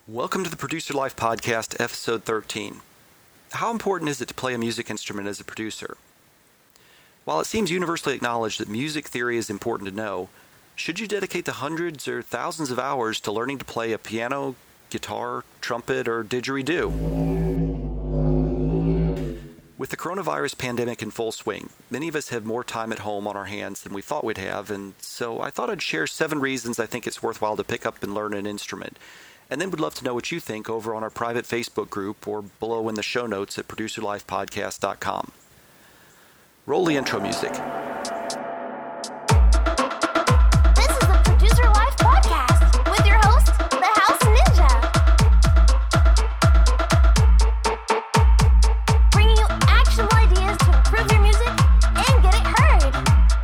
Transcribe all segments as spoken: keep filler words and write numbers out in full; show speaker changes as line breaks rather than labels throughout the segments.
Welcome to the Producer Life Podcast, Episode thirteen. How important is it to play a music instrument as a producer? While it seems universally acknowledged that music theory is important to know, should you dedicate the hundreds or thousands of hours to learning to play a piano, guitar, trumpet, or didgeridoo? With the coronavirus pandemic in full swing, many of us have more time at home on our hands than we thought we'd have, and so I thought I'd share seven reasons I think it's worthwhile to pick up and learn an instrument. And then would love to know what you think over on our private Facebook group or below in the show notes at producer life podcast dot com. Roll the intro music.
This is the Producer Life Podcast with your host, the House Ninja. Bringing you actionable ideas to improve your music and get it heard.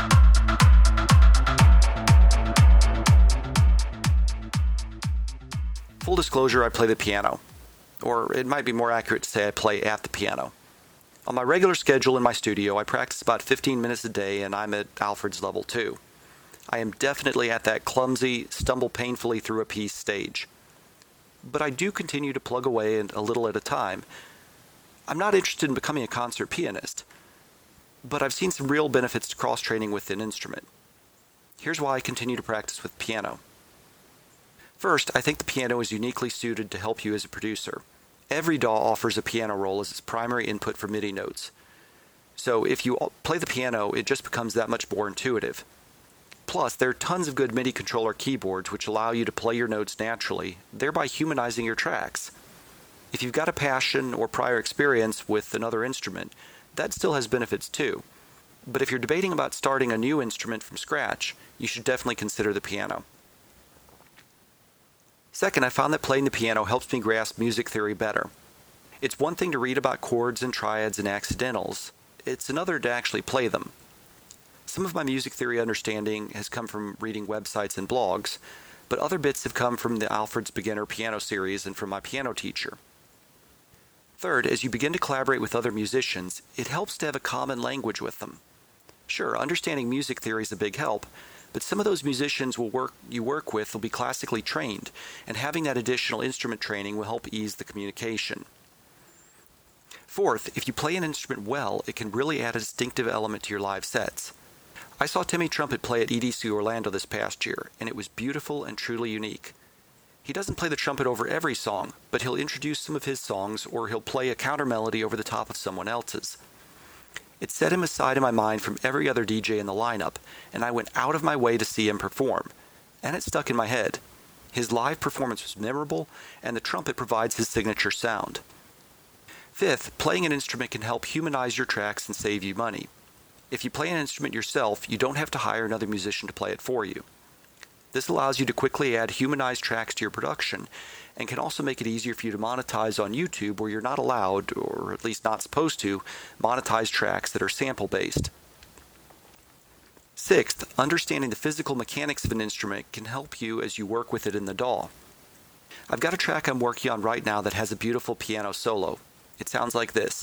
Full disclosure, I play the piano. Or it might be more accurate to say I play at the piano. On my regular schedule in my studio, I practice about fifteen minutes a day, and I'm at Alfred's level two. I am definitely at that clumsy, stumble painfully through a piece stage. But I do continue to plug away a little at a time. I'm not interested in becoming a concert pianist, but I've seen some real benefits to cross-training with an instrument. Here's why I continue to practice with piano. First, I think the piano is uniquely suited to help you as a producer. Every D A W offers a piano roll as its primary input for MIDI notes. So if you play the piano, it just becomes that much more intuitive. Plus, there are tons of good MIDI controller keyboards which allow you to play your notes naturally, thereby humanizing your tracks. If you've got a passion or prior experience with another instrument, that still has benefits too. But if you're debating about starting a new instrument from scratch, you should definitely consider the piano. Second, I found that playing the piano helps me grasp music theory better. It's one thing to read about chords and triads and accidentals. It's another to actually play them. Some of my music theory understanding has come from reading websites and blogs, but other bits have come from the Alfred's Beginner Piano series and from my piano teacher. Third, as you begin to collaborate with other musicians, it helps to have a common language with them. Sure, understanding music theory is a big help, but some of those musicians will work you work with will be classically trained, and having that additional instrument training will help ease the communication. Fourth, if you play an instrument well, it can really add a distinctive element to your live sets. I saw Timmy Trumpet play at E D C Orlando this past year, and it was beautiful and truly unique. He doesn't play the trumpet over every song, but he'll introduce some of his songs, or he'll play a counter melody over the top of someone else's. It set him aside in my mind from every other D J in the lineup, and I went out of my way to see him perform. And it stuck in my head. His live performance was memorable, and the trumpet provides his signature sound. Fifth, playing an instrument can help humanize your tracks and save you money. If you play an instrument yourself, you don't have to hire another musician to play it for you. This allows you to quickly add humanized tracks to your production, and can also make it easier for you to monetize on YouTube where you're not allowed, or at least not supposed to, monetize tracks that are sample-based. Sixth, understanding the physical mechanics of an instrument can help you as you work with it in the D A W. I've got a track I'm working on right now that has a beautiful piano solo. It sounds like this.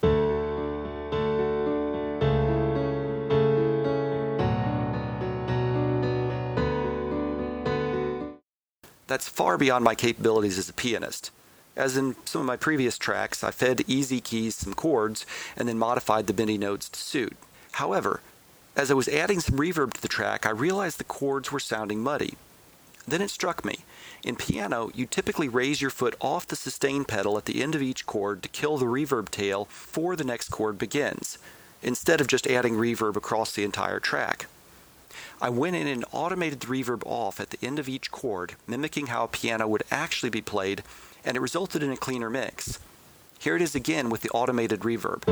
That's far beyond my capabilities as a pianist. As in some of my previous tracks, I fed easy keys some chords and then modified the MIDI notes to suit. However, as I was adding some reverb to the track, I realized the chords were sounding muddy. Then it struck me. In piano, you typically raise your foot off the sustain pedal at the end of each chord to kill the reverb tail before the next chord begins, instead of just adding reverb across the entire track. I went in and automated the reverb off at the end of each chord, mimicking how a piano would actually be played, and it resulted in a cleaner mix. Here it is again with the automated reverb.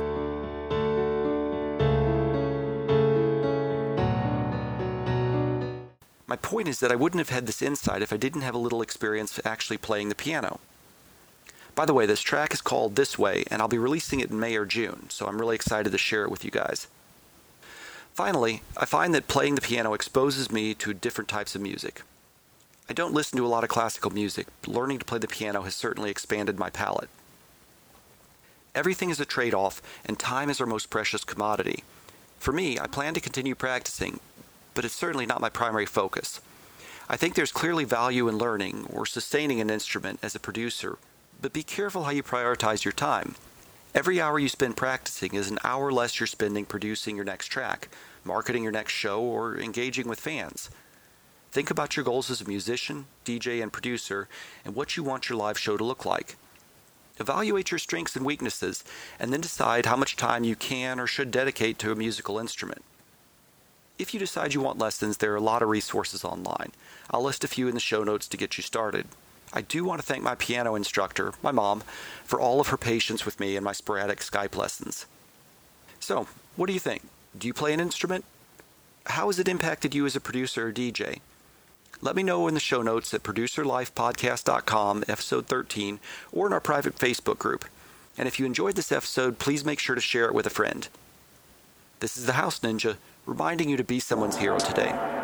My point is that I wouldn't have had this insight if I didn't have a little experience actually playing the piano. By the way, this track is called This Way, and I'll be releasing it in May or June, so I'm really excited to share it with you guys. Finally, I find that playing the piano exposes me to different types of music. I don't listen to a lot of classical music, but learning to play the piano has certainly expanded my palette. Everything is a trade-off, and time is our most precious commodity. For me, I plan to continue practicing, but it's certainly not my primary focus. I think there's clearly value in learning or sustaining an instrument as a producer, but be careful how you prioritize your time. Every hour you spend practicing is an hour less you're spending producing your next track, marketing your next show, or engaging with fans. Think about your goals as a musician, D J, and producer, and what you want your live show to look like. Evaluate your strengths and weaknesses, and then decide how much time you can or should dedicate to a musical instrument. If you decide you want lessons, there are a lot of resources online. I'll list a few in the show notes to get you started. I do want to thank my piano instructor, my mom, for all of her patience with me and my sporadic Skype lessons. So, what do you think? Do you play an instrument? How has it impacted you as a producer or D J? Let me know in the show notes at producer life podcast dot com, episode thirteen, or in our private Facebook group. And if you enjoyed this episode, please make sure to share it with a friend. This is the House Ninja, reminding you to be someone's hero today.